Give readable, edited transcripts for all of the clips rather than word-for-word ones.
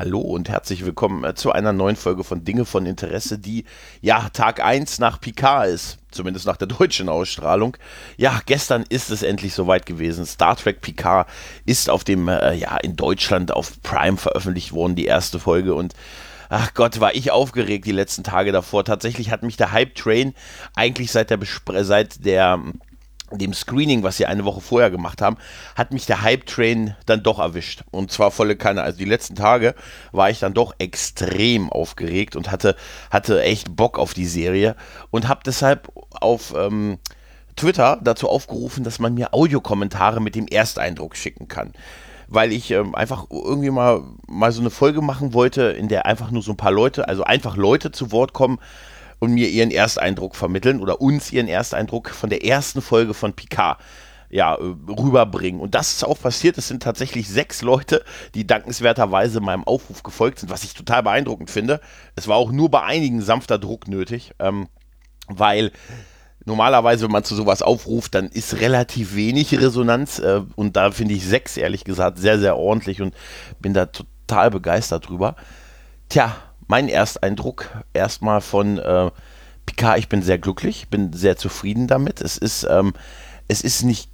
Hallo und herzlich willkommen zu einer neuen Folge von Dinge von Interesse, die ja Tag eins nach Picard ist, zumindest nach der deutschen Ausstrahlung. Ja, gestern ist es endlich soweit gewesen. Star Trek Picard ist auf dem, in Deutschland auf Prime veröffentlicht worden, die erste Folge und ach Gott, war ich aufgeregt die letzten Tage davor. Tatsächlich hat mich der Hype-Train eigentlich seit dem Screening, was sie eine Woche vorher gemacht haben, hat mich der Hype-Train dann doch erwischt. Und zwar volle Kanne. Also die letzten Tage war ich dann doch extrem aufgeregt und hatte echt Bock auf die Serie und habe deshalb auf Twitter dazu aufgerufen, dass man mir Audiokommentare mit dem Ersteindruck schicken kann. Weil ich einfach irgendwie mal so eine Folge machen wollte, in der einfach nur so ein paar Leute, also einfach Leute zu Wort kommen, und mir ihren Ersteindruck vermitteln oder uns ihren Ersteindruck von der ersten Folge von Picard rüberbringen. Und das ist auch passiert. Es sind tatsächlich 6 Leute, die dankenswerterweise meinem Aufruf gefolgt sind, was ich total beeindruckend finde. Es war auch nur bei einigen sanfter Druck nötig, weil normalerweise, wenn man zu sowas aufruft, dann ist relativ wenig Resonanz und da finde ich 6, ehrlich gesagt, sehr, sehr ordentlich und bin da total begeistert drüber. Tja, mein Ersteindruck erstmal von Picard, ich bin sehr glücklich, bin sehr zufrieden damit. Es ist nicht,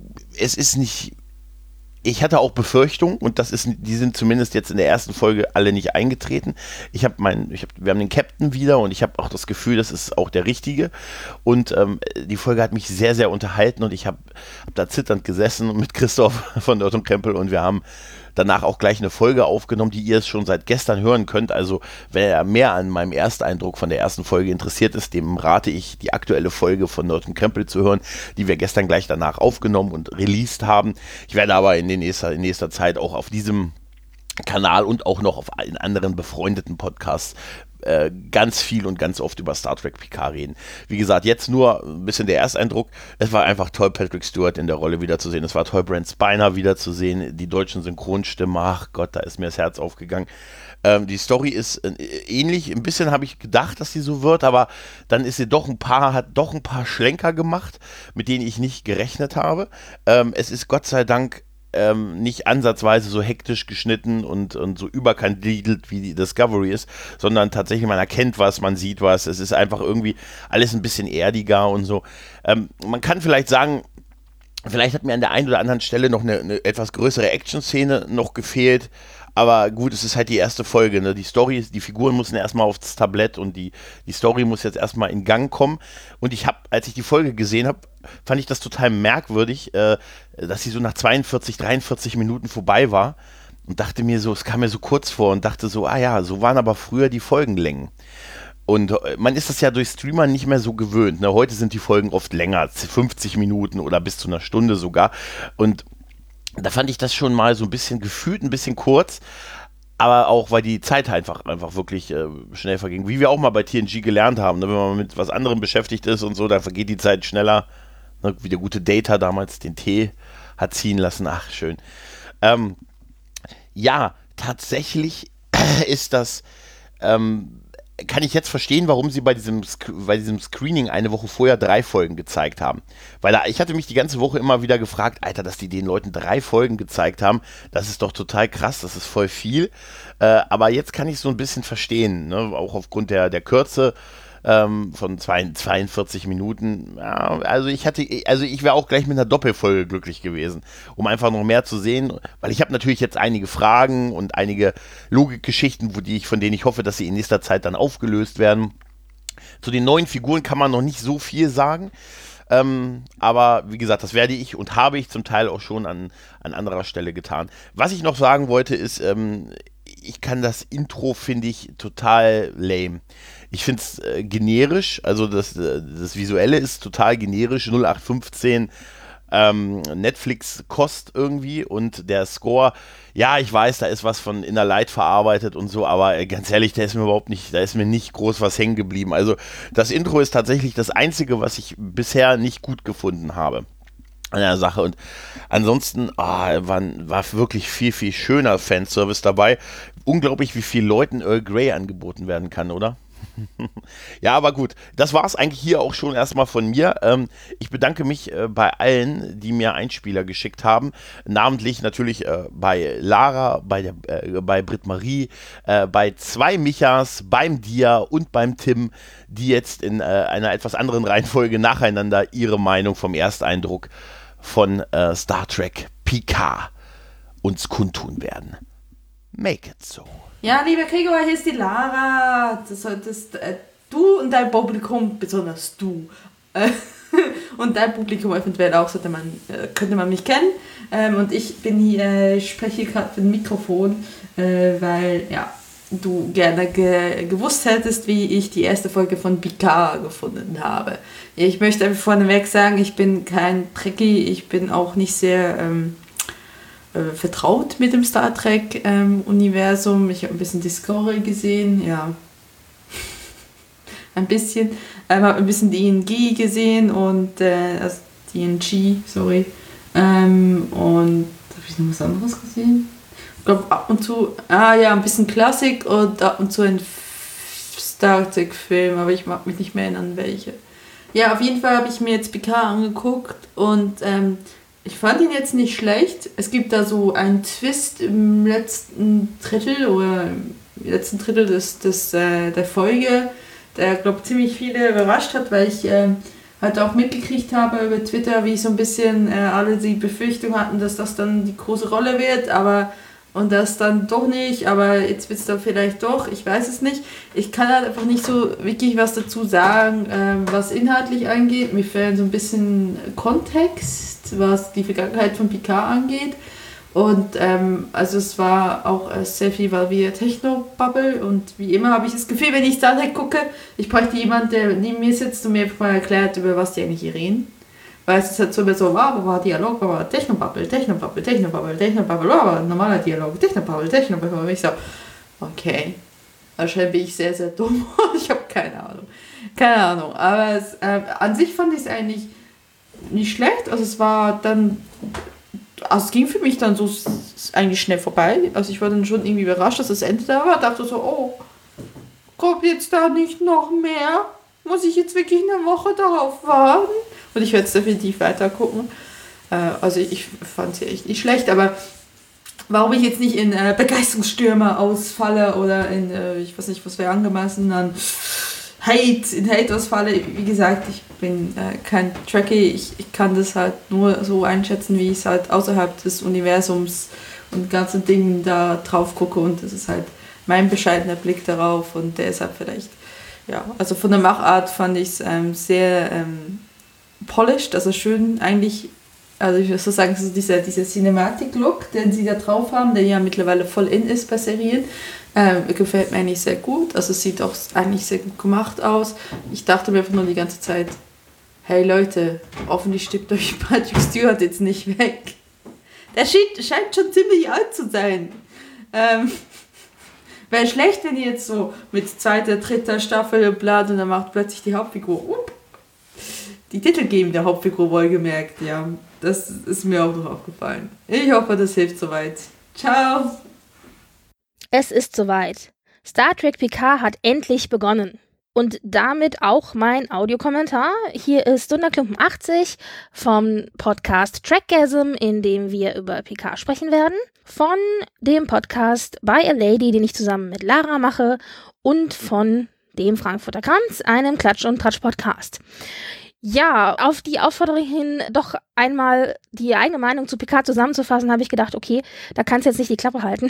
ich hatte auch Befürchtungen und die sind zumindest jetzt in der ersten Folge alle nicht eingetreten. Wir haben den Captain wieder und ich habe auch das Gefühl, das ist auch der Richtige. Und die Folge hat mich sehr, sehr unterhalten und ich hab da zitternd gesessen mit Christoph von Nerd und Krempel und wir haben danach auch gleich eine Folge aufgenommen, die ihr schon seit gestern hören könnt. Also wer mehr an meinem Ersteindruck von der ersten Folge interessiert ist, dem rate ich, die aktuelle Folge von Nerd und Krempel zu hören, die wir gestern gleich danach aufgenommen und released haben. Ich werde aber in nächster Zeit auch auf diesem Kanal und auch noch auf allen anderen befreundeten Podcasts ganz viel und ganz oft über Star Trek Picard reden. Wie gesagt, jetzt nur ein bisschen der Ersteindruck. Es war einfach toll, Patrick Stewart in der Rolle wiederzusehen. Es war toll, Brent Spiner wiederzusehen. Die deutschen Synchronstimmen, ach Gott, da ist mir das Herz aufgegangen. Die Story ist ähnlich. Ein bisschen habe ich gedacht, dass sie so wird, aber dann ist sie hat doch ein paar Schlenker gemacht, mit denen ich nicht gerechnet habe. Es ist Gott sei Dank nicht ansatzweise so hektisch geschnitten und so überkandidelt wie die Discovery ist, sondern tatsächlich man erkennt was, man sieht was. Es ist einfach irgendwie alles ein bisschen erdiger und so. Man kann vielleicht sagen, vielleicht hat mir an der einen oder anderen Stelle noch eine etwas größere Action-Szene noch gefehlt. Aber gut, es ist halt die erste Folge, ne? Die Figuren müssen erstmal aufs Tablett und die Story muss jetzt erstmal in Gang kommen. Und als ich die Folge gesehen habe, fand ich das total merkwürdig, dass sie so nach 42, 43 Minuten vorbei war und dachte mir so, es kam mir so kurz vor und dachte so, ah ja, so waren aber früher die Folgenlängen. Und man ist das ja durch Streamer nicht mehr so gewöhnt, ne? Heute sind die Folgen oft länger, 50 Minuten oder bis zu einer Stunde sogar. Und da fand ich das schon mal so ein bisschen gefühlt, ein bisschen kurz, aber auch, weil die Zeit einfach wirklich schnell verging. Wie wir auch mal bei TNG gelernt haben, ne? Wenn man mit was anderem beschäftigt ist und so, dann vergeht die Zeit schneller. Ne? Wie der gute Data damals den Tee hat ziehen lassen. Ach, schön. Ja, tatsächlich ist das kann ich jetzt verstehen, warum sie bei diesem Screening eine Woche vorher 3 Folgen gezeigt haben. Weil ich hatte mich die ganze Woche immer wieder gefragt, Alter, dass die den Leuten 3 Folgen gezeigt haben, das ist doch total krass, das ist voll viel. Aber jetzt kann ich es so ein bisschen verstehen, ne? Auch aufgrund der Kürze von 42 Minuten. Ja, also ich wäre auch gleich mit einer Doppelfolge glücklich gewesen, um einfach noch mehr zu sehen, weil ich habe natürlich jetzt einige Fragen und einige Logikgeschichten, von denen ich hoffe, dass sie in nächster Zeit dann aufgelöst werden. Zu den neuen Figuren kann man noch nicht so viel sagen, aber wie gesagt, das werde ich und habe ich zum Teil auch schon an anderer Stelle getan. Was ich noch sagen wollte ist, ich kann das Intro, finde ich, total lame. Ich finde es generisch, also das Visuelle ist total generisch, 0815 Netflix-Kost irgendwie und der Score, ja, ich weiß, da ist was von Inner Light verarbeitet und so, aber ganz ehrlich, da ist mir nicht groß was hängen geblieben. Also das Intro ist tatsächlich das Einzige, was ich bisher nicht gut gefunden habe an der Sache und ansonsten war wirklich viel, viel schöner Fanservice dabei. Unglaublich, wie vielen Leuten Earl Grey angeboten werden kann, oder? Ja, aber gut, das war es eigentlich hier auch schon erstmal von mir. Ich bedanke mich bei allen, die mir Einspieler geschickt haben. Namentlich natürlich bei Lara, bei Britt Marie, bei zwei Michas, beim Dia und beim Tim, die jetzt in einer etwas anderen Reihenfolge nacheinander ihre Meinung vom Ersteindruck von Star Trek Picard uns kundtun werden. Make it so. Ja, lieber Gregor, hier ist die Lara. Das solltest du und dein Publikum, besonders du, und dein Publikum eventuell auch, könnte man mich kennen. Und ich bin hier, ich spreche hier gerade mit dem Mikrofon, weil ja, du gerne gewusst hättest, wie ich die erste Folge von Picard gefunden habe. Ich möchte einfach vorneweg sagen, ich bin kein Trekkie, ich bin auch nicht sehr vertraut mit dem Star Trek Universum. Ich habe ein bisschen Discovery gesehen, ja. Ein bisschen. Habe ein bisschen DNG gesehen und also DNG, sorry. Und habe ich noch was anderes gesehen? Ich glaube ab und zu, ein bisschen Klassik und ab und zu ein Star Trek Film, aber ich mag mich nicht mehr erinnern, welche. Ja, auf jeden Fall habe ich mir jetzt Picard angeguckt und ich fand ihn jetzt nicht schlecht. Es gibt da so einen Twist im letzten Drittel der Folge, der, glaube ich, ziemlich viele überrascht hat, weil ich halt auch mitgekriegt habe über Twitter, wie so ein bisschen alle die Befürchtung hatten, dass das dann die große Rolle wird, und das dann doch nicht, aber jetzt wird es dann vielleicht doch, ich weiß es nicht. Ich kann halt einfach nicht so wirklich was dazu sagen, was inhaltlich angeht. Mir fehlt so ein bisschen Kontext, was die Vergangenheit von Picard angeht. Und also es war auch sehr viel war wie Techno-Bubble und wie immer habe ich das Gefühl, wenn ich Star Trek gucke, ich bräuchte jemanden, der neben mir sitzt und mir mal erklärt, über was die eigentlich hier reden. Weil es ist halt so, war Dialog, war Techno-Bubble, normaler Dialog, Techno-Bubble. Und ich so, okay, wahrscheinlich bin ich sehr, sehr dumm. Ich habe keine Ahnung. Aber an sich fand ich es eigentlich nicht schlecht. Also es ging für mich dann so eigentlich schnell vorbei. Also ich war dann schon irgendwie überrascht, dass das Ende da war. Dachte so, oh, kommt jetzt da nicht noch mehr? Muss ich jetzt wirklich eine Woche darauf warten? Und ich werde es definitiv weiter gucken. Also ich fand es ja echt nicht schlecht, aber warum ich jetzt nicht in Begeisterungsstürme ausfalle oder in, ich weiß nicht, was wäre angemessen, dann Hate ausfalle. Wie gesagt, ich bin kein Trekkie. Ich kann das halt nur so einschätzen, wie ich es halt außerhalb des Universums und ganzen Dingen da drauf gucke. Und das ist halt mein bescheidener Blick darauf. Und der ist halt vielleicht, ja, also von der Machart fand ich es sehr polished, also schön eigentlich, also ich würde so sagen, so dieser Cinematic-Look, den sie da drauf haben, der ja mittlerweile voll in ist bei Serien, gefällt mir eigentlich sehr gut. Also es sieht auch eigentlich sehr gut gemacht aus. Ich dachte mir einfach nur die ganze Zeit, hey Leute, hoffentlich stirbt euch Patrick Stewart jetzt nicht weg. Der scheint schon ziemlich alt zu sein. Wäre schlecht, wenn ihr jetzt so mit zweiter, dritter Staffel und bla, und dann macht plötzlich die Hauptfigur die titelgebende Hauptfigur wohlgemerkt, ja. Das ist mir auch noch aufgefallen. Ich hoffe, das hilft soweit. Ciao! Es ist soweit. Star Trek Picard hat endlich begonnen. Und damit auch mein Audiokommentar. Hier ist Dunderklumpen 80 vom Podcast Trackgasm, in dem wir über Picard sprechen werden. Von dem Podcast By a Lady, den ich zusammen mit Lara mache. Und von dem Frankfurter Kranz, einem Klatsch- und Tratsch-Podcast. Ja, auf die Aufforderung hin, doch einmal die eigene Meinung zu Picard zusammenzufassen, habe ich gedacht, okay, da kannst du jetzt nicht die Klappe halten.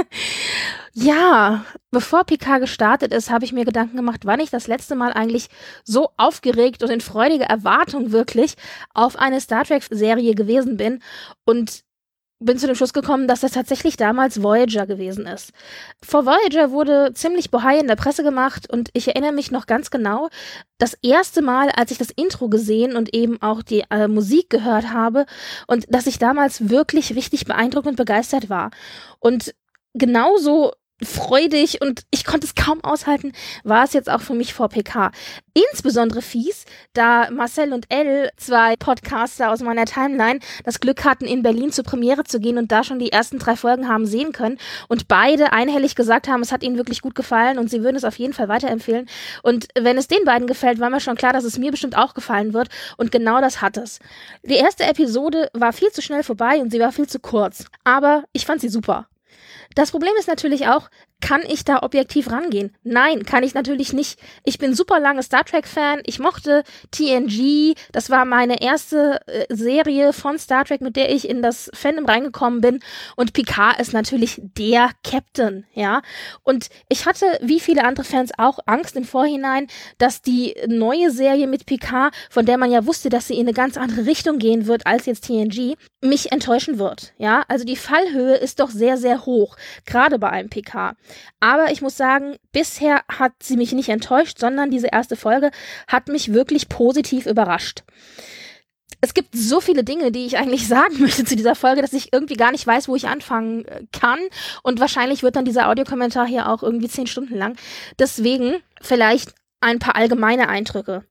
Ja, bevor Picard gestartet ist, habe ich mir Gedanken gemacht, wann ich das letzte Mal eigentlich so aufgeregt und in freudiger Erwartung wirklich auf eine Star Trek-Serie gewesen bin und bin zu dem Schluss gekommen, dass das tatsächlich damals Voyager gewesen ist. Vor Voyager wurde ziemlich Bohai in der Presse gemacht und ich erinnere mich noch ganz genau, das erste Mal, als ich das Intro gesehen und eben auch die Musik gehört habe und dass ich damals wirklich richtig beeindruckt und begeistert war. Und genauso freudig und ich konnte es kaum aushalten, war es jetzt auch für mich vor PK. Insbesondere fies, da Marcel und Elle, 2 Podcaster aus meiner Timeline, das Glück hatten, in Berlin zur Premiere zu gehen und da schon die ersten 3 Folgen haben sehen können und beide einhellig gesagt haben, es hat ihnen wirklich gut gefallen und sie würden es auf jeden Fall weiterempfehlen. Und wenn es den beiden gefällt, war mir schon klar, dass es mir bestimmt auch gefallen wird und genau das hat es. Die erste Episode war viel zu schnell vorbei und sie war viel zu kurz, aber ich fand sie super. Das Problem ist natürlich auch, kann ich da objektiv rangehen? Nein, kann ich natürlich nicht. Ich bin super lange Star Trek-Fan. Ich mochte TNG. Das war meine erste Serie von Star Trek, mit der ich in das Fandom reingekommen bin. Und Picard ist natürlich der Captain, ja. Und ich hatte, wie viele andere Fans auch, Angst im Vorhinein, dass die neue Serie mit Picard, von der man ja wusste, dass sie in eine ganz andere Richtung gehen wird als jetzt TNG, mich enttäuschen wird, ja. Also die Fallhöhe ist doch sehr, sehr hoch, gerade bei einem Picard. Aber ich muss sagen, bisher hat sie mich nicht enttäuscht, sondern diese erste Folge hat mich wirklich positiv überrascht. Es gibt so viele Dinge, die ich eigentlich sagen möchte zu dieser Folge, dass ich irgendwie gar nicht weiß, wo ich anfangen kann. Und wahrscheinlich wird dann dieser Audiokommentar hier auch irgendwie 10 Stunden lang. Deswegen vielleicht ein paar allgemeine Eindrücke.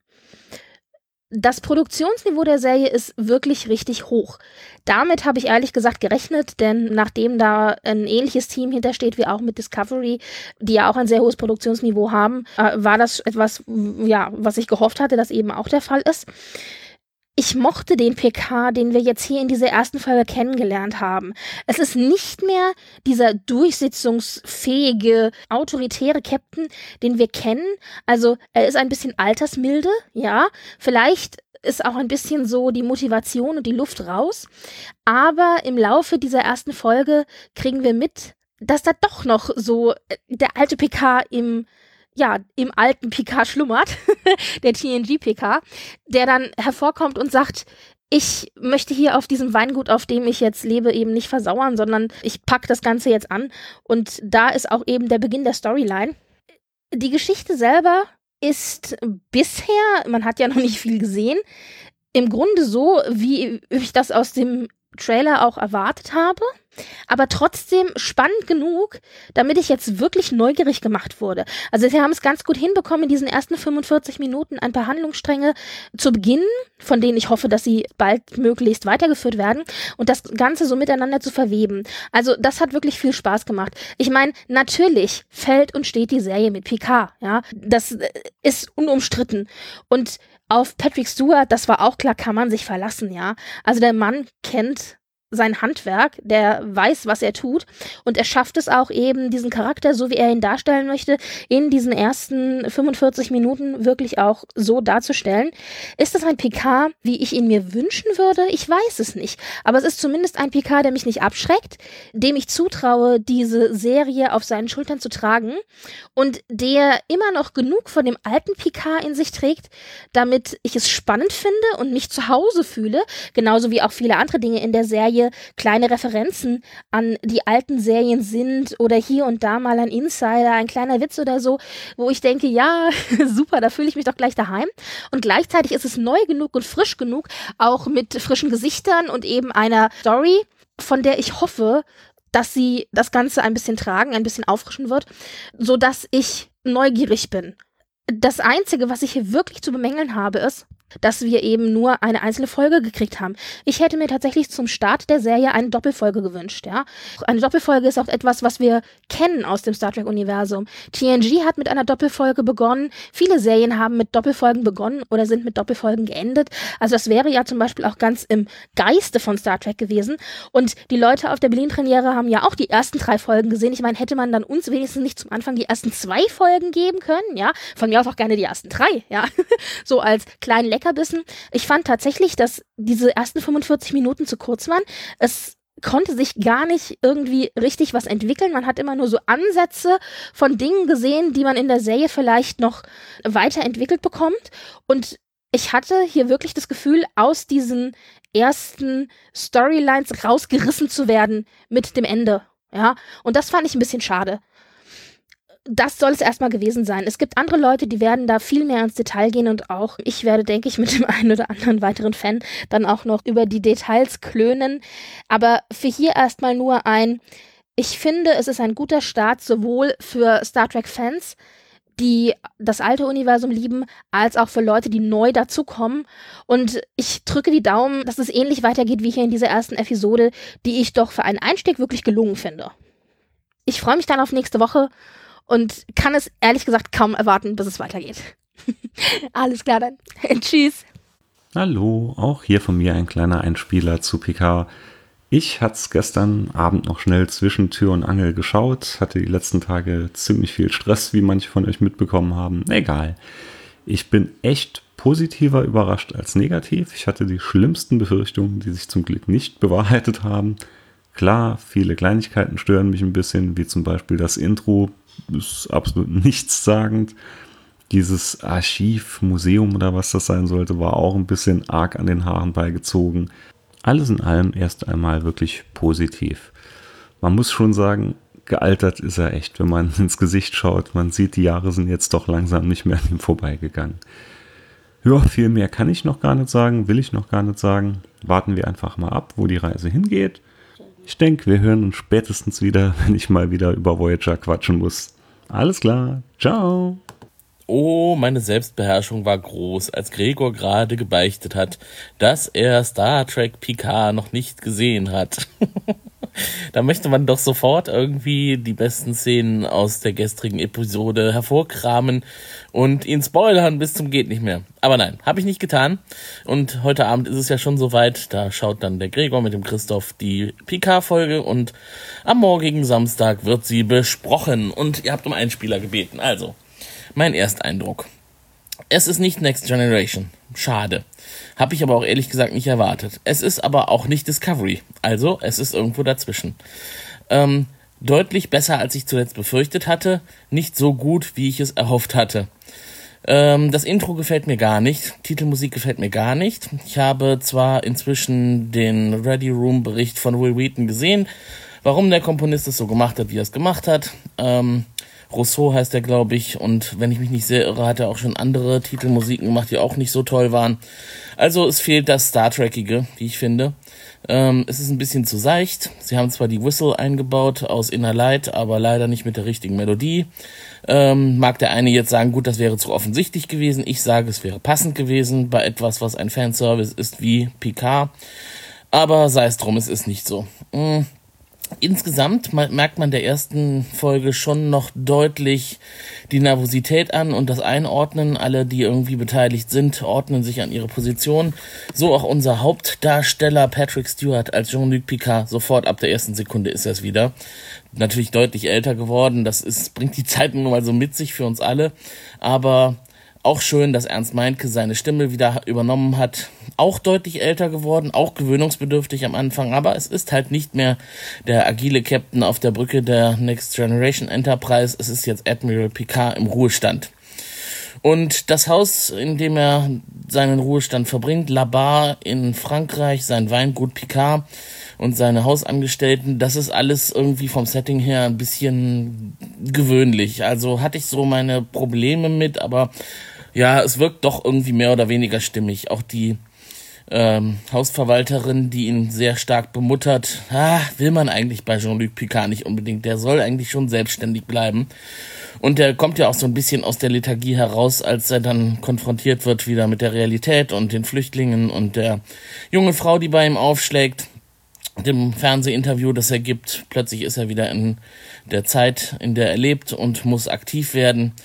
Das Produktionsniveau der Serie ist wirklich richtig hoch. Damit habe ich ehrlich gesagt gerechnet, denn nachdem da ein ähnliches Team hintersteht wie auch mit Discovery, die ja auch ein sehr hohes Produktionsniveau haben, war das etwas, ja, was ich gehofft hatte, dass eben auch der Fall ist. Ich mochte den PK, den wir jetzt hier in dieser ersten Folge kennengelernt haben. Es ist nicht mehr dieser durchsetzungsfähige, autoritäre Captain, den wir kennen. Also er ist ein bisschen altersmilde, ja. Vielleicht ist auch ein bisschen so die Motivation und die Luft raus. Aber im Laufe dieser ersten Folge kriegen wir mit, dass da doch noch so der alte PK im alten PK schlummert, der TNG-PK, der dann hervorkommt und sagt, ich möchte hier auf diesem Weingut, auf dem ich jetzt lebe, eben nicht versauern, sondern ich packe das Ganze jetzt an. Und da ist auch eben der Beginn der Storyline. Die Geschichte selber ist bisher, man hat ja noch nicht viel gesehen, im Grunde so, wie ich das aus dem Trailer auch erwartet habe, aber trotzdem spannend genug, damit ich jetzt wirklich neugierig gemacht wurde. Also sie haben es ganz gut hinbekommen, in diesen ersten 45 Minuten ein paar Handlungsstränge zu beginnen, von denen ich hoffe, dass sie baldmöglichst weitergeführt werden und das Ganze so miteinander zu verweben. Also das hat wirklich viel Spaß gemacht. Ich meine, natürlich fällt und steht die Serie mit Picard, ja, das ist unumstritten und auf Patrick Stewart, das war auch klar, kann man sich verlassen, ja. Also der Mann kennt sein Handwerk, der weiß, was er tut und er schafft es auch eben, diesen Charakter, so wie er ihn darstellen möchte, in diesen ersten 45 Minuten wirklich auch so darzustellen. Ist das ein PK, wie ich ihn mir wünschen würde? Ich weiß es nicht, aber es ist zumindest ein PK, der mich nicht abschreckt, dem ich zutraue, diese Serie auf seinen Schultern zu tragen und der immer noch genug von dem alten PK in sich trägt, damit ich es spannend finde und mich zu Hause fühle, genauso wie auch viele andere Dinge in der Serie kleine Referenzen an die alten Serien sind oder hier und da mal ein Insider, ein kleiner Witz oder so, wo ich denke, ja, super, da fühle ich mich doch gleich daheim. Und gleichzeitig ist es neu genug und frisch genug, auch mit frischen Gesichtern und eben einer Story, von der ich hoffe, dass sie das Ganze ein bisschen tragen, ein bisschen auffrischen wird, sodass ich neugierig bin. Das Einzige, was ich hier wirklich zu bemängeln habe, ist, dass wir eben nur eine einzelne Folge gekriegt haben. Ich hätte mir tatsächlich zum Start der Serie eine Doppelfolge gewünscht, ja. Eine Doppelfolge ist auch etwas, was wir kennen aus dem Star Trek-Universum. TNG hat mit einer Doppelfolge begonnen. Viele Serien haben mit Doppelfolgen begonnen oder sind mit Doppelfolgen geendet. Also das wäre ja zum Beispiel auch ganz im Geiste von Star Trek gewesen. Und die Leute auf der Berlin-Premiere haben ja auch die ersten 3 Folgen gesehen. Ich meine, hätte man dann uns wenigstens nicht zum Anfang die ersten 2 Folgen geben können, ja. Von mir aus auch gerne die ersten 3, ja. So als kleinen Leckerbissen. Ich fand tatsächlich, dass diese ersten 45 Minuten zu kurz waren. Es konnte sich gar nicht irgendwie richtig was entwickeln. Man hat immer nur so Ansätze von Dingen gesehen, die man in der Serie vielleicht noch weiterentwickelt bekommt. Und ich hatte hier wirklich das Gefühl, aus diesen ersten Storylines rausgerissen zu werden mit dem Ende. Ja, und das fand ich ein bisschen schade. Das soll es erstmal gewesen sein. Es gibt andere Leute, die werden da viel mehr ins Detail gehen und auch ich werde, denke ich, mit dem einen oder anderen weiteren Fan dann auch noch über die Details klönen. Aber für hier erstmal nur ein, Ich finde, es ist ein guter Start sowohl für Star Trek-Fans, die das alte Universum lieben, als auch für Leute, die neu dazukommen. Und ich drücke die Daumen, dass es ähnlich weitergeht wie hier in dieser ersten Episode, die ich doch für einen Einstieg wirklich gelungen finde. Ich freue mich dann auf nächste Woche und kann es ehrlich gesagt kaum erwarten, bis es weitergeht. Alles klar dann. Tschüss. Hallo, auch hier von mir ein kleiner Einspieler zu Picard. Ich hatte es gestern Abend noch schnell zwischen Tür und Angel geschaut, hatte die letzten Tage ziemlich viel Stress, wie manche von euch mitbekommen haben. Egal. Ich bin echt positiver überrascht als negativ. Ich hatte die schlimmsten Befürchtungen, die sich zum Glück nicht bewahrheitet haben. Klar, viele Kleinigkeiten stören mich ein bisschen, wie zum Beispiel das Intro, ist absolut nichtssagend. Dieses Archiv, Museum oder was das sein sollte, war auch ein bisschen arg an den Haaren beigezogen. Alles in allem erst einmal wirklich positiv. Man muss schon sagen, gealtert ist er echt, wenn man ins Gesicht schaut. Man sieht, die Jahre sind jetzt doch langsam nicht mehr an ihm vorbeigegangen. Ja, viel mehr kann ich noch gar nicht sagen, will ich noch gar nicht sagen. Warten wir einfach mal ab, wo die Reise hingeht. Ich denke, wir hören uns spätestens wieder, wenn ich mal wieder über Voyager quatschen muss. Alles klar, ciao! Oh, meine Selbstbeherrschung war groß, als Gregor gerade gebeichtet hat, dass er Star Trek Picard noch nicht gesehen hat. Da möchte man doch sofort irgendwie die besten Szenen aus der gestrigen Episode hervorkramen und ihn spoilern bis zum geht nicht mehr. Aber nein, habe ich nicht getan. Und heute Abend ist es ja schon soweit, da schaut dann der Gregor mit dem Christoph die Picard-Folge und am morgigen Samstag wird sie besprochen. Und ihr habt um einen Spieler gebeten, also mein Ersteindruck. Es ist nicht Next Generation. Schade. Habe ich aber auch ehrlich gesagt nicht erwartet. Es ist aber auch nicht Discovery. Also, es ist irgendwo dazwischen. Deutlich besser, als ich zuletzt befürchtet hatte. Nicht so gut, wie ich es erhofft hatte. Das Intro gefällt mir gar nicht. Titelmusik gefällt mir gar nicht. Ich habe zwar inzwischen den Ready Room Bericht von Will Wheaton gesehen, warum der Komponist es so gemacht hat, wie er es gemacht hat. Rousseau heißt er, glaube ich, und wenn ich mich nicht sehr irre, hat er auch schon andere Titelmusiken gemacht, die auch nicht so toll waren. Also es fehlt das Star Trekige, wie ich finde. Es ist ein bisschen zu seicht. Sie haben zwar die Whistle eingebaut aus Inner Light, aber leider nicht mit der richtigen Melodie. Mag der eine jetzt sagen, gut, das wäre zu offensichtlich gewesen. Ich sage, es wäre passend gewesen bei etwas, was ein Fanservice ist wie Picard. Aber sei es drum, es ist nicht so. Insgesamt merkt man der ersten Folge schon noch deutlich die Nervosität an und das Einordnen. Alle, die irgendwie beteiligt sind, ordnen sich an ihre Position. So auch unser Hauptdarsteller Patrick Stewart als Jean-Luc Picard. Sofort ab der ersten Sekunde ist er es wieder. Natürlich deutlich älter geworden. Bringt die Zeit nun mal so mit sich für uns alle. Aber auch schön, dass Ernst Meinke seine Stimme wieder übernommen hat. Auch deutlich älter geworden, auch gewöhnungsbedürftig am Anfang, aber es ist halt nicht mehr der agile Captain auf der Brücke der Next Generation Enterprise. Es ist jetzt Admiral Picard im Ruhestand. Und das Haus, in dem er seinen Ruhestand verbringt, La Barre in Frankreich, sein Weingut Picard und seine Hausangestellten, das ist alles irgendwie vom Setting her ein bisschen gewöhnlich. Also hatte ich so meine Probleme mit, aber ja, es wirkt doch irgendwie mehr oder weniger stimmig. Auch die Hausverwalterin, die ihn sehr stark bemuttert, will man eigentlich bei Jean-Luc Picard nicht unbedingt. Der soll eigentlich schon selbstständig bleiben. Und der kommt ja auch so ein bisschen aus der Lethargie heraus, als er dann konfrontiert wird wieder mit der Realität und den Flüchtlingen und der jungen Frau, die bei ihm aufschlägt. Dem Fernsehinterview, das er gibt, plötzlich ist er wieder in der Zeit, in der er lebt und muss aktiv werden.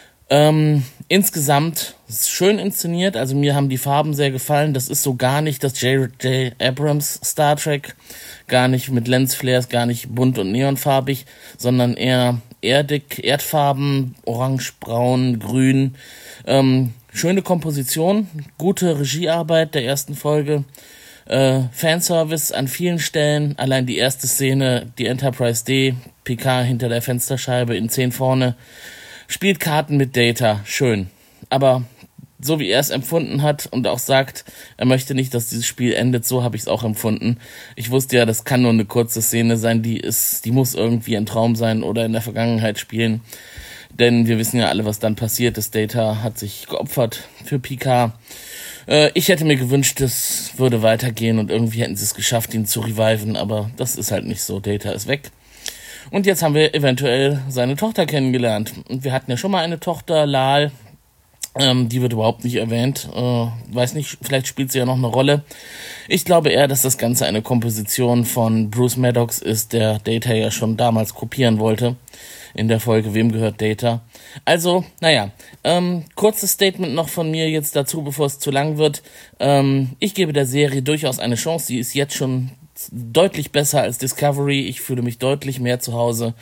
Insgesamt schön inszeniert, also mir haben die Farben sehr gefallen. Das ist so gar nicht das J.J. Abrams Star Trek, gar nicht mit Lensflares, gar nicht bunt und neonfarbig, sondern eher erdig, Erdfarben, orange, braun, grün. Schöne Komposition, gute Regiearbeit der ersten Folge. Fanservice an vielen Stellen, allein die erste Szene, die Enterprise D, Picard hinter der Fensterscheibe in 10 vorne, spielt Karten mit Data, schön. Aber so wie er es empfunden hat und auch sagt, er möchte nicht, dass dieses Spiel endet, so habe ich es auch empfunden. Ich wusste ja, das kann nur eine kurze Szene sein, die muss irgendwie ein Traum sein oder in der Vergangenheit spielen. Denn wir wissen ja alle, was dann passiert ist. Data hat sich geopfert für Picard. Ich hätte mir gewünscht, es würde weitergehen und irgendwie hätten sie es geschafft, ihn zu reviven, aber das ist halt nicht so. Data ist weg. Und jetzt haben wir eventuell seine Tochter kennengelernt. Und wir hatten ja schon mal eine Tochter, Lal. Die wird überhaupt nicht erwähnt. Weiß nicht, vielleicht spielt sie ja noch eine Rolle. Ich glaube eher, dass das Ganze eine Komposition von Bruce Maddox ist, der Data ja schon damals kopieren wollte. In der Folge Wem gehört Data? Also, naja, kurzes Statement noch von mir jetzt dazu, bevor es zu lang wird. Ich gebe der Serie durchaus eine Chance. Sie ist jetzt schon deutlich besser als Discovery. Ich fühle mich deutlich mehr zu Hause.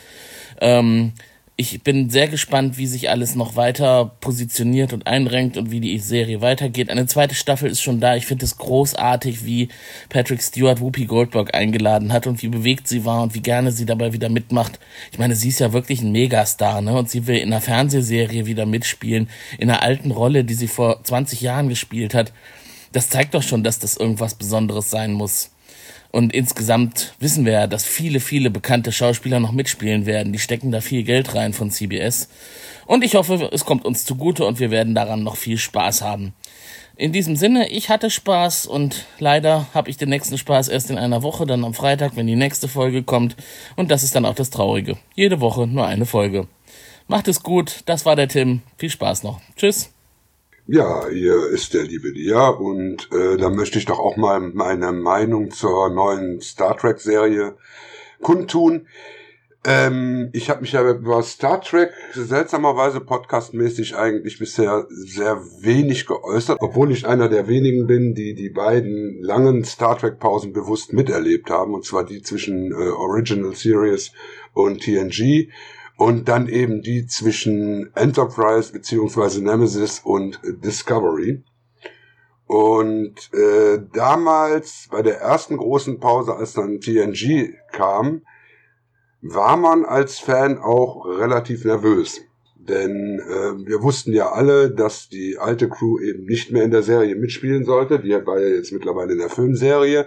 Ich bin sehr gespannt, wie sich alles noch weiter positioniert und einrenkt und wie die Serie weitergeht. Eine zweite Staffel ist schon da. Ich finde es großartig, wie Patrick Stewart Whoopi Goldberg eingeladen hat und wie bewegt sie war und wie gerne sie dabei wieder mitmacht. Ich meine, sie ist ja wirklich ein Megastar, ne? Und sie will in einer Fernsehserie wieder mitspielen, in einer alten Rolle, die sie vor 20 Jahren gespielt hat. Das zeigt doch schon, dass das irgendwas Besonderes sein muss. Und insgesamt wissen wir ja, dass viele, viele bekannte Schauspieler noch mitspielen werden. Die stecken da viel Geld rein von CBS. Und ich hoffe, es kommt uns zugute und wir werden daran noch viel Spaß haben. In diesem Sinne, ich hatte Spaß und leider habe ich den nächsten Spaß erst in einer Woche, dann am Freitag, wenn die nächste Folge kommt. Und das ist dann auch das Traurige. Jede Woche nur eine Folge. Macht es gut, das war der Tim. Viel Spaß noch. Tschüss. Ja, hier ist der liebe Dia und da möchte ich doch auch mal meine Meinung zur neuen Star Trek Serie kundtun. Ich habe mich ja über Star Trek seltsamerweise podcastmäßig eigentlich bisher sehr wenig geäußert, obwohl ich einer der wenigen bin, die die beiden langen Star Trek Pausen bewusst miterlebt haben, und zwar die zwischen Original Series und TNG. Und dann eben die zwischen Enterprise beziehungsweise Nemesis und Discovery. Und damals, bei der ersten großen Pause, als dann TNG kam, war man als Fan auch relativ nervös. Denn wir wussten ja alle, dass die alte Crew eben nicht mehr in der Serie mitspielen sollte. Die war ja jetzt mittlerweile in der Filmserie.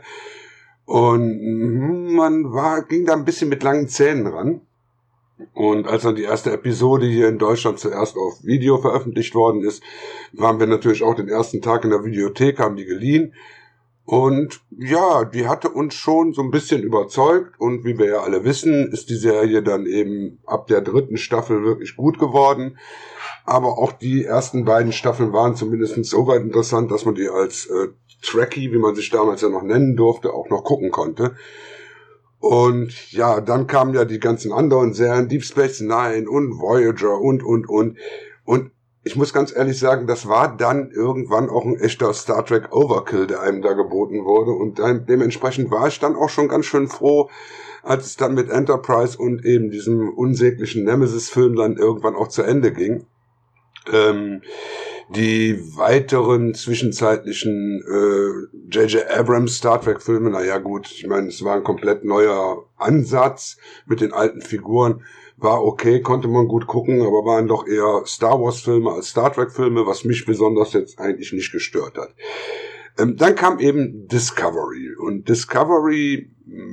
Und man ging da ein bisschen mit langen Zähnen ran. Und als dann die erste Episode hier in Deutschland zuerst auf Video veröffentlicht worden ist, waren wir natürlich auch den ersten Tag in der Videothek, haben die geliehen. Und ja, die hatte uns schon so ein bisschen überzeugt. Und wie wir ja alle wissen, ist die Serie dann eben ab der 3. Staffel wirklich gut geworden. Aber auch die ersten beiden Staffeln waren zumindest so weit interessant, dass man die als Trekkie, wie man sich damals ja noch nennen durfte, auch noch gucken konnte. Und ja, dann kamen ja die ganzen anderen Serien, Deep Space Nine und Voyager und. Und ich muss ganz ehrlich sagen, das war dann irgendwann auch ein echter Star Trek Overkill, der einem da geboten wurde. Und dementsprechend war ich dann auch schon ganz schön froh, als es dann mit Enterprise und eben diesem unsäglichen Nemesis-Film dann irgendwann auch zu Ende ging. Die weiteren zwischenzeitlichen J.J. Abrams Star Trek Filme, naja gut, ich meine, es war ein komplett neuer Ansatz mit den alten Figuren, war okay, konnte man gut gucken, aber waren doch eher Star Wars Filme als Star Trek Filme, was mich besonders jetzt eigentlich nicht gestört hat. Dann kam eben Discovery und Discovery,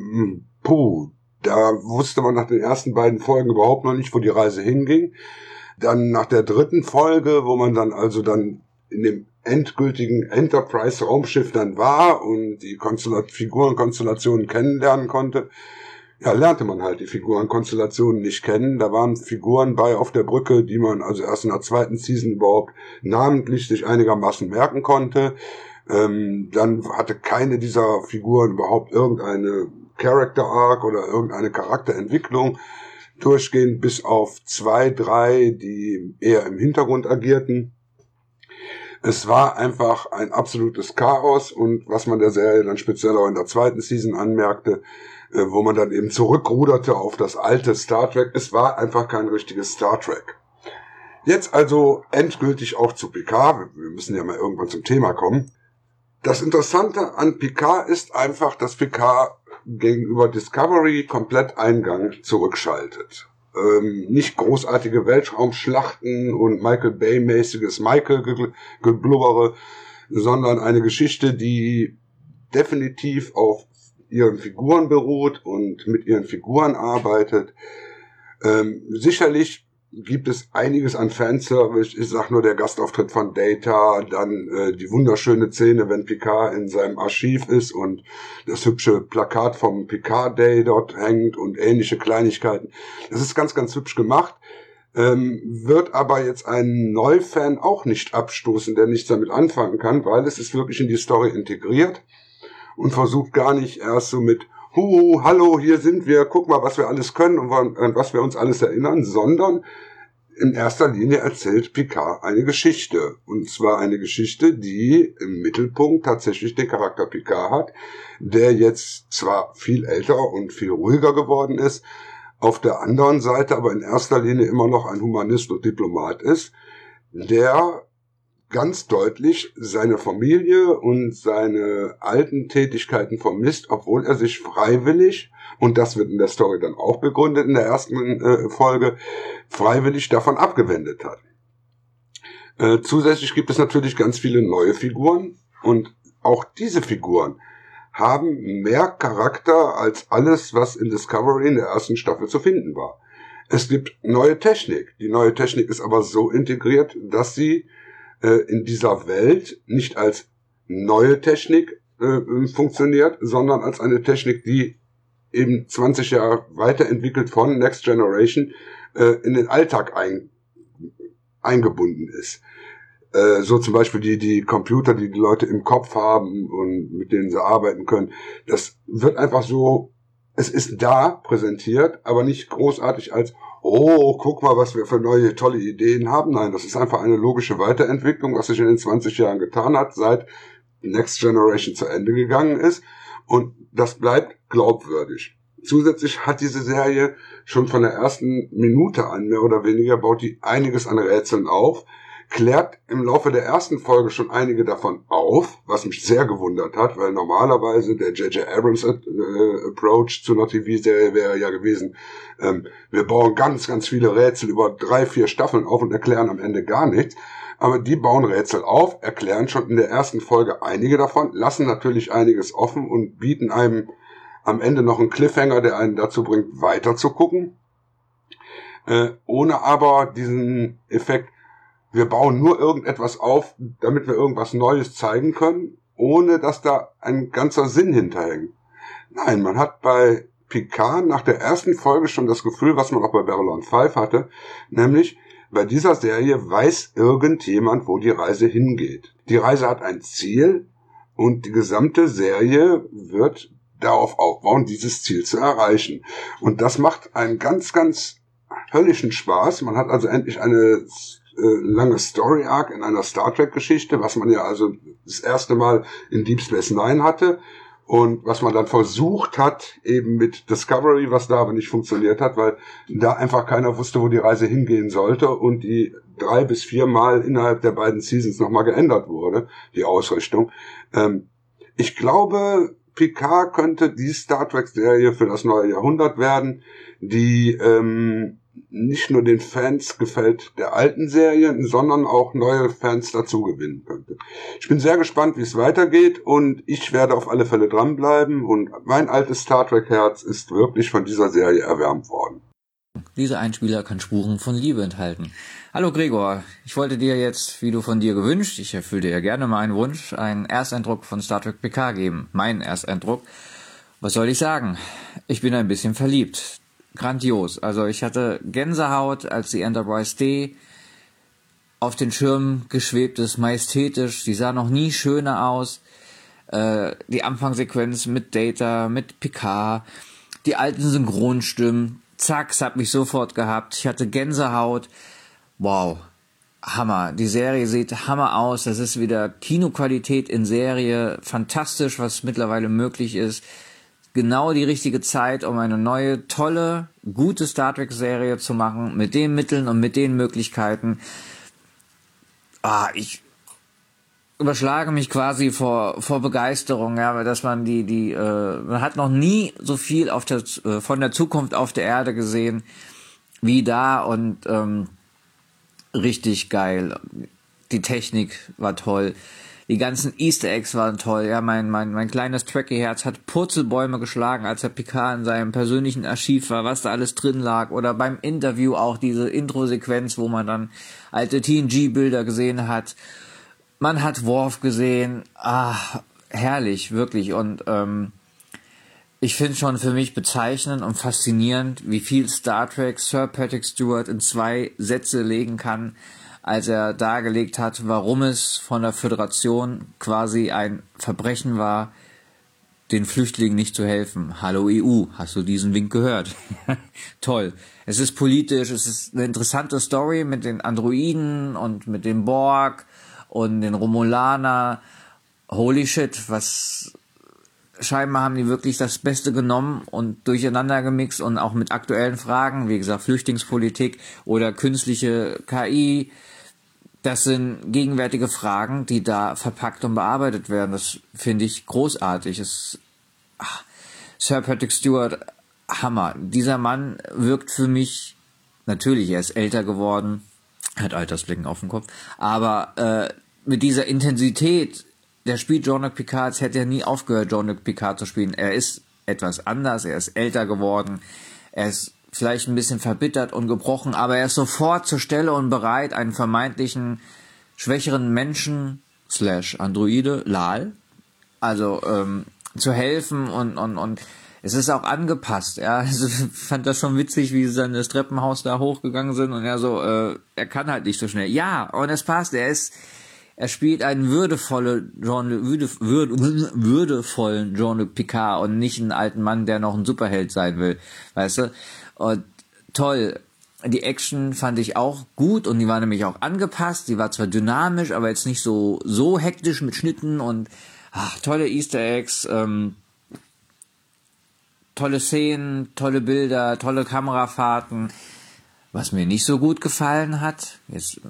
da wusste man nach den ersten beiden Folgen überhaupt noch nicht, wo die Reise hinging. Dann nach der 3. Folge, wo man dann also dann in dem endgültigen Enterprise-Raumschiff dann war und die Figurenkonstellationen kennenlernen konnte, ja, lernte man halt die Figurenkonstellationen nicht kennen. Da waren Figuren bei auf der Brücke, die man also erst in der 2. Season überhaupt namentlich sich einigermaßen merken konnte. Dann hatte keine dieser Figuren überhaupt irgendeine Character Arc oder irgendeine Charakterentwicklung. Durchgehend bis auf 2, 3, die eher im Hintergrund agierten. Es war einfach ein absolutes Chaos und was man der Serie dann speziell auch in der 2. Season anmerkte, wo man dann eben zurückruderte auf das alte Star Trek. Es war einfach kein richtiges Star Trek. Jetzt also endgültig auch zu Picard. Wir müssen ja mal irgendwann zum Thema kommen. Das Interessante an Picard ist einfach, dass Picard gegenüber Discovery komplett Eingang zurückschaltet. Nicht großartige Weltraumschlachten und Michael Bay-mäßiges Michael-Geblubbere, sondern eine Geschichte, die definitiv auf ihren Figuren beruht und mit ihren Figuren arbeitet. Sicherlich gibt es einiges an Fanservice. Ich sag nur der Gastauftritt von Data, dann die wunderschöne Szene, wenn Picard in seinem Archiv ist und das hübsche Plakat vom Picard Day dort hängt und ähnliche Kleinigkeiten. Das ist ganz, ganz hübsch gemacht. Wird aber jetzt einen Neufan auch nicht abstoßen, der nichts damit anfangen kann, weil es ist wirklich in die Story integriert und versucht gar nicht erst so mit hallo, hier sind wir, guck mal, was wir alles können und was wir uns alles erinnern, sondern in erster Linie erzählt Picard eine Geschichte. Und zwar eine Geschichte, die im Mittelpunkt tatsächlich den Charakter Picard hat, der jetzt zwar viel älter und viel ruhiger geworden ist, auf der anderen Seite aber in erster Linie immer noch ein Humanist und Diplomat ist, der ganz deutlich seine Familie und seine alten Tätigkeiten vermisst, obwohl er sich freiwillig, und das wird in der Story dann auch begründet in der ersten Folge, freiwillig davon abgewendet hat. Zusätzlich gibt es natürlich ganz viele neue Figuren und auch diese Figuren haben mehr Charakter als alles, was in Discovery in der ersten Staffel zu finden war. Es gibt neue Technik. Die neue Technik ist aber so integriert, dass sie in dieser Welt nicht als neue Technik funktioniert, sondern als eine Technik, die eben 20 Jahre weiterentwickelt von Next Generation in den Alltag eingebunden ist. So zum Beispiel die Computer, die Leute im Kopf haben und mit denen sie arbeiten können. Das wird einfach so, es ist da präsentiert, aber nicht großartig als guck mal, was wir für neue, tolle Ideen haben. Nein, das ist einfach eine logische Weiterentwicklung, was sich in den 20 Jahren getan hat, seit Next Generation zu Ende gegangen ist. Und das bleibt glaubwürdig. Zusätzlich hat diese Serie schon von der ersten Minute an, mehr oder weniger, baut die einiges an Rätseln auf, klärt im Laufe der ersten Folge schon einige davon auf, was mich sehr gewundert hat, weil normalerweise der J.J. Abrams Approach zu einer TV-Serie wäre ja gewesen, wir bauen ganz, ganz viele Rätsel über 3-4 Staffeln auf und erklären am Ende gar nichts. Aber die bauen Rätsel auf, erklären schon in der ersten Folge einige davon, lassen natürlich einiges offen und bieten einem am Ende noch einen Cliffhanger, der einen dazu bringt, weiter zu gucken. Ohne aber diesen Effekt, wir bauen nur irgendetwas auf, damit wir irgendwas Neues zeigen können, ohne dass da ein ganzer Sinn hinterhängt. Nein, man hat bei Picard nach der ersten Folge schon das Gefühl, was man auch bei Babylon 5 hatte, nämlich bei dieser Serie weiß irgendjemand, wo die Reise hingeht. Die Reise hat ein Ziel und die gesamte Serie wird darauf aufbauen, dieses Ziel zu erreichen. Und das macht einen ganz, ganz höllischen Spaß. Man hat also endlich eine lange Story Arc in einer Star Trek Geschichte, was man ja also das erste Mal in Deep Space Nine hatte und was man dann versucht hat eben mit Discovery, was da aber nicht funktioniert hat, weil da einfach keiner wusste, wo die Reise hingehen sollte und die 3 bis 4 Mal innerhalb der beiden Seasons nochmal geändert wurde, die Ausrichtung. Ich glaube, Picard könnte die Star Trek Serie für das neue Jahrhundert werden, die nicht nur den Fans gefällt der alten Serien, sondern auch neue Fans dazu gewinnen könnte. Ich bin sehr gespannt, wie es weitergeht und ich werde auf alle Fälle dranbleiben und mein altes Star Trek Herz ist wirklich von dieser Serie erwärmt worden. Dieser Einspieler kann Spuren von Liebe enthalten. Hallo Gregor, ich wollte dir jetzt, wie du von dir gewünscht, ich erfülle dir ja gerne meinen Wunsch, einen Ersteindruck von Star Trek PK geben. Meinen Ersteindruck. Was soll ich sagen? Ich bin ein bisschen verliebt. Grandios. Also ich hatte Gänsehaut, als die Enterprise D auf den Schirm geschwebt ist, majestätisch. Sie sah noch nie schöner aus. Die Anfangssequenz mit Data, mit Picard, die alten Synchronstimmen. Zack, es hat mich sofort gehabt. Ich hatte Gänsehaut. Wow, Hammer. Die Serie sieht Hammer aus. Das ist wieder Kinoqualität in Serie. Fantastisch, was mittlerweile möglich ist. Genau die richtige Zeit, um eine neue, tolle, gute Star Trek-Serie zu machen, mit den Mitteln und mit den Möglichkeiten. Ich überschlage mich quasi vor Begeisterung, ja, dass man man hat noch nie so viel von der Zukunft auf der Erde gesehen wie da und richtig geil. Die Technik war toll. Die ganzen Easter Eggs waren toll. Ja, mein kleines Trekkie-Herz hat Purzelbäume geschlagen, als Herr Picard in seinem persönlichen Archiv war, was da alles drin lag. Oder beim Interview auch diese Intro-Sequenz, wo man dann alte TNG-Bilder gesehen hat. Man hat Worf gesehen. Herrlich, wirklich. Und ich finde schon für mich bezeichnend und faszinierend, wie viel Star Trek Sir Patrick Stewart in 2 Sätze legen kann, als er dargelegt hat, warum es von der Föderation quasi ein Verbrechen war, den Flüchtlingen nicht zu helfen. Hallo EU, hast du diesen Wink gehört? Toll. Es ist politisch, es ist eine interessante Story mit den Androiden und mit dem Borg und den Romulaner. Holy shit, was... Scheinbar haben die wirklich das Beste genommen und durcheinander gemixt und auch mit aktuellen Fragen, wie gesagt, Flüchtlingspolitik oder künstliche KI. Das sind gegenwärtige Fragen, die da verpackt und bearbeitet werden. Das finde ich großartig. Sir Patrick Stewart, Hammer. Dieser Mann wirkt für mich, natürlich, er ist älter geworden, hat Altersblicken auf dem Kopf, aber mit dieser Intensität, der spielt Jean-Luc Picard, als hätte er nie aufgehört, Jean-Luc Picard zu spielen. Er ist etwas anders, er ist älter geworden, er ist vielleicht ein bisschen verbittert und gebrochen, aber er ist sofort zur Stelle und bereit, einen vermeintlichen schwächeren Menschen / Androide, Lal, also zu helfen und es ist auch angepasst. Ja, also, ich fand das schon witzig, wie sie dann das Treppenhaus da hochgegangen sind und er so, er kann halt nicht so schnell. Ja, und es passt, er spielt einen würdevollen Jean-Luc Picard und nicht einen alten Mann, der noch ein Superheld sein will, weißt du? Und toll. Die Action fand ich auch gut und die war nämlich auch angepasst. Die war zwar dynamisch, aber jetzt nicht so hektisch mit Schnitten und tolle Easter Eggs, tolle Szenen, tolle Bilder, tolle Kamerafahrten. Was mir nicht so gut gefallen hat, ist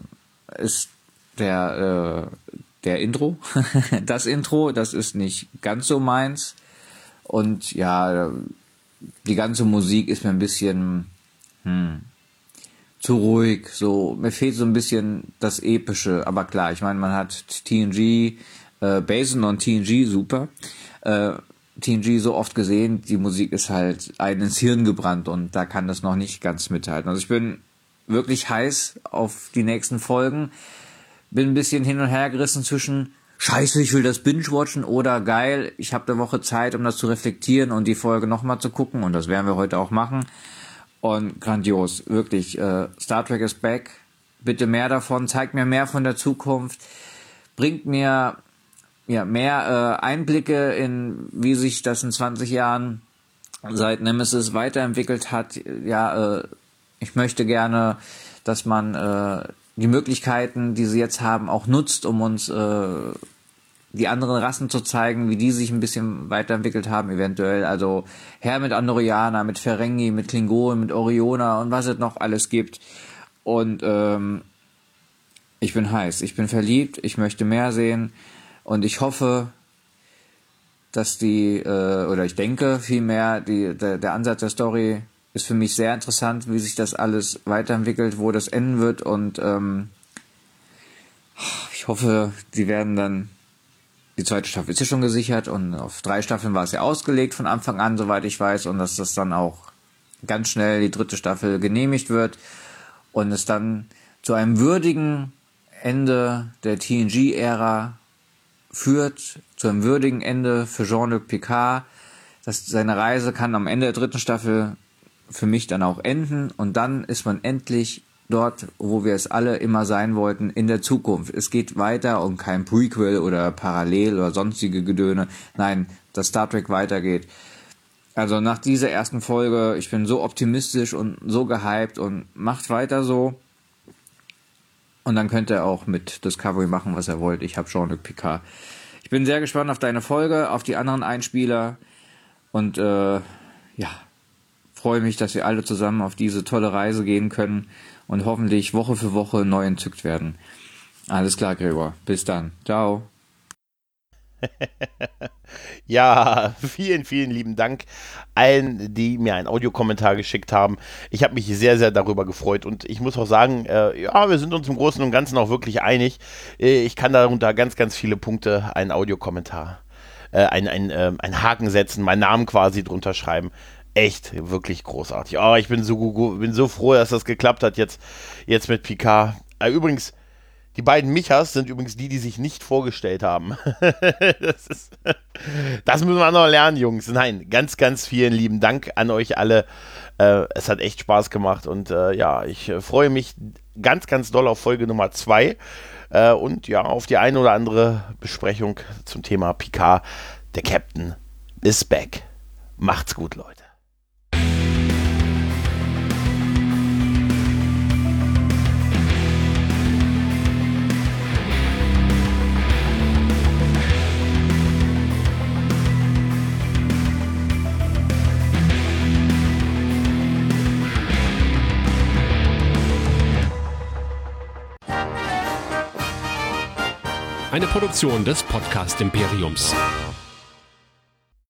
der Intro. Das Intro, das ist nicht ganz so meins. Und ja, die ganze Musik ist mir ein bisschen zu ruhig. So, mir fehlt so ein bisschen das Epische. Aber klar, ich meine, man hat TNG, Basin und TNG, super. TNG so oft gesehen, die Musik ist halt einem ins Hirn gebrannt und da kann das noch nicht ganz mithalten. Also ich bin wirklich heiß auf die nächsten Folgen. Bin ein bisschen hin und her gerissen zwischen Scheiße, ich will das Binge-watchen oder geil, ich habe eine Woche Zeit, um das zu reflektieren und die Folge nochmal zu gucken und das werden wir heute auch machen. Und grandios, wirklich. Star Trek is back. Bitte mehr davon, zeigt mir mehr von der Zukunft, bringt mir mehr Einblicke in, wie sich das in 20 Jahren seit Nemesis weiterentwickelt hat. Ja, ich möchte gerne, dass man die Möglichkeiten, die sie jetzt haben, auch nutzt, um uns die anderen Rassen zu zeigen, wie die sich ein bisschen weiterentwickelt haben, eventuell. Also her mit Andorianer, mit Ferengi, mit Klingonen, mit Orioner und was es noch alles gibt. Und ich bin heiß, ich bin verliebt, ich möchte mehr sehen und ich hoffe, dass ich denke vielmehr, der Ansatz der Story ist für mich sehr interessant, wie sich das alles weiterentwickelt, wo das enden wird und ich hoffe, die werden dann, die zweite Staffel ist ja schon gesichert und auf 3 Staffeln war es ja ausgelegt von Anfang an, soweit ich weiß, und dass das dann auch ganz schnell die 3. Staffel genehmigt wird und es dann zu einem würdigen Ende der TNG-Ära führt, zu einem würdigen Ende für Jean-Luc Picard, dass seine Reise kann am Ende der 3. Staffel für mich dann auch enden und dann ist man endlich dort, wo wir es alle immer sein wollten, in der Zukunft. Es geht weiter und kein Prequel oder Parallel oder sonstige Gedöne. Nein, dass Star Trek weitergeht. Also nach dieser ersten Folge, ich bin so optimistisch und so gehypt und macht weiter so. Und dann könnt ihr auch mit Discovery machen, was ihr wollt. Ich habe Jean-Luc Picard. Ich bin sehr gespannt auf deine Folge, auf die anderen Einspieler und freue mich, dass wir alle zusammen auf diese tolle Reise gehen können und hoffentlich Woche für Woche neu entzückt werden. Alles klar, Gregor. Bis dann. Ciao. Ja, vielen, vielen lieben Dank allen, die mir einen Audiokommentar geschickt haben. Ich habe mich sehr, sehr darüber gefreut und ich muss auch sagen, ja, wir sind uns im Großen und Ganzen auch wirklich einig. Ich kann darunter ganz, ganz viele Punkte einen Audiokommentar, einen Haken setzen, meinen Namen quasi drunter schreiben. Echt, wirklich großartig. Oh, ich bin so froh, dass das geklappt hat jetzt mit Picard. Übrigens, die beiden Michas sind übrigens die sich nicht vorgestellt haben. Das müssen wir noch lernen, Jungs. Nein, ganz, ganz vielen lieben Dank an euch alle. Es hat echt Spaß gemacht und ja, ich freue mich ganz, ganz doll auf Folge Nummer 2 und ja, auf die eine oder andere Besprechung zum Thema Picard. Der Captain is back. Macht's gut, Leute. Eine Produktion des Podcast Imperiums.